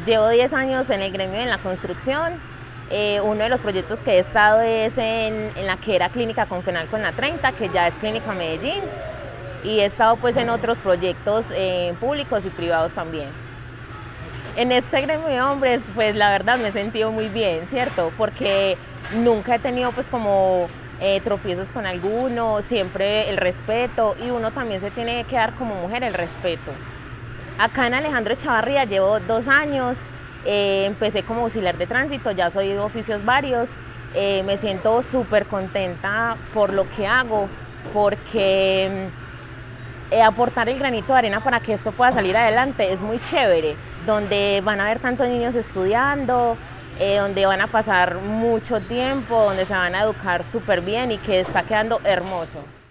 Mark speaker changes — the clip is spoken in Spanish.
Speaker 1: Llevo 10 años en el gremio en la construcción. Uno de los proyectos que he estado es en la que era Clínica Confenalco en la 30, que ya es Clínica Medellín, y he estado pues en otros proyectos públicos y privados también. En este gremio de hombres, pues la verdad me he sentido muy bien, ¿cierto? Porque nunca he tenido pues como tropiezos con alguno, siempre el respeto, y uno también se tiene que dar como mujer el respeto. Acá en Alejandro Echavarría llevo 2 años, empecé como auxiliar de tránsito, ya soy de oficios varios, me siento súper contenta por lo que hago, porque aportar el granito de arena para que esto pueda salir adelante es muy chévere, donde van a haber tantos niños estudiando, donde van a pasar mucho tiempo, donde se van a educar súper bien y que está quedando hermoso.